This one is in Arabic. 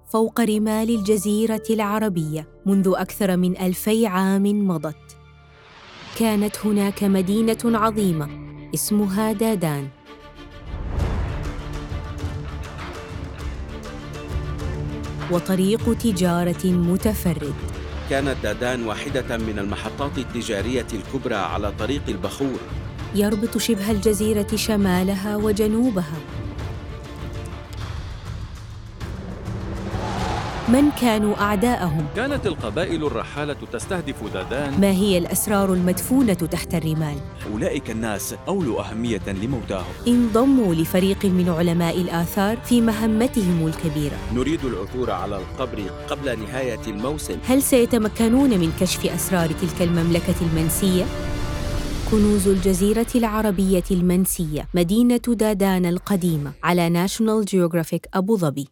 فوق رمال الجزيرة العربية منذ أكثر من 2000 عام مضت. كانت هناك مدينة عظيمة اسمها دادان. وطريق تجارة متفرد. كانت دادان واحدة من المحطات التجارية الكبرى على طريق البخور، يربط شبه الجزيرة شمالها وجنوبها. من كانوا أعداءهم؟ كانت القبائل الرحالة تستهدف دادان. ما هي الأسرار المدفونة تحت الرمال؟ أولئك الناس أولوا أهمية لموتاهم. انضموا لفريق من علماء الآثار في مهمتهم الكبيرة. نريد العثور على القبر قبل نهاية الموسم. هل سيتمكنون من كشف أسرار تلك المملكة المنسية؟ كنوز الجزيرة العربية المنسية، مدينة دادان القديمة، على ناشونال جيوغرافيك أبو ظبي.